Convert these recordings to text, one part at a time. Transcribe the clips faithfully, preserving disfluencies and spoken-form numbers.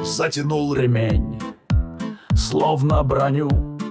затянул ремень, словно броню.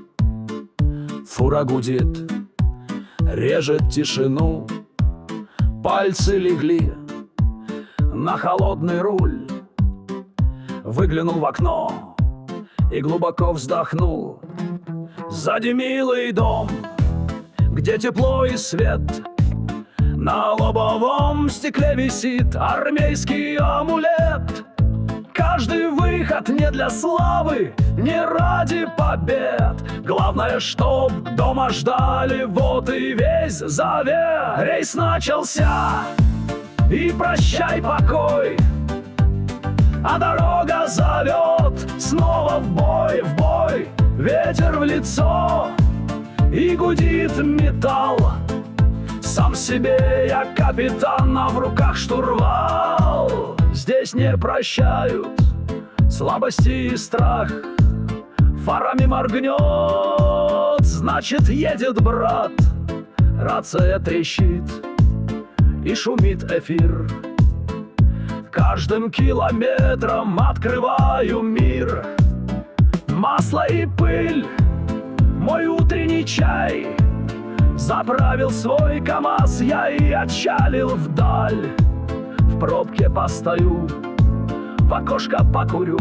Фура гудит, режет тишину. Пальцы легли на холодный руль. Выглянул в окно и глубоко вздохнул. Сзади милый дом, где тепло и свет. На лобовом стекле висит армейский амулет. Каждый выход не для славы, не ради побед. Главное, чтоб дома ждали, вот и весь завет. Рейс начался, и прощай покой, а дорога зовет снова в бой, в бой. Ветер в лицо, и гудит металл. Сам себе я капитан, а в руках штурвал. Здесь не прощают слабости и страх. Фарами моргнет, значит едет брат. Рация трещит, и шумит эфир. Каждым километром открываю мир. Масло и пыль, мой утренний чай. Заправил свой КамАЗ я и отчалил вдаль. В пробке постою, в окошко покурю.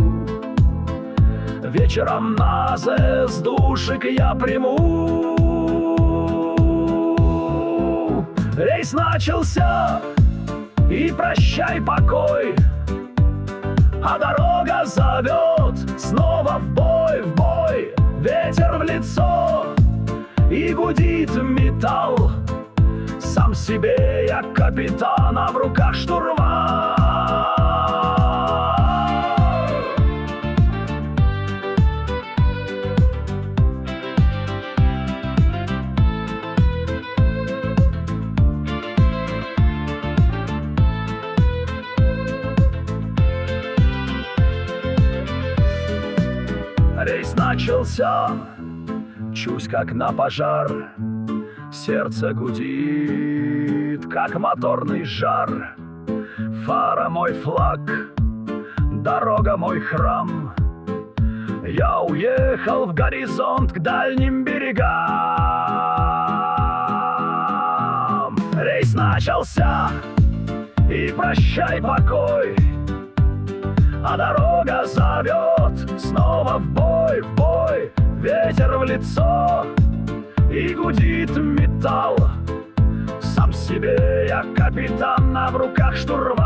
Вечером на ЗЭС душик я приму. Рейс начался, и прощай покой, а дорога зовет снова в бой, в бой. Ветер в лицо, и гудит металл. Сам себе я капитан, а в руках штурвал. Рейс начался, чусь как на пожар. Сердце гудит, как моторный жар. Фара мой флаг, дорога мой храм. Я уехал в горизонт к дальним берегам. Рейс начался, и прощай покой, а дорога зовет снова в бой, в бой. Ветер в лицо, и гудит металл. Сам себе я капитан, а в руках штурвал.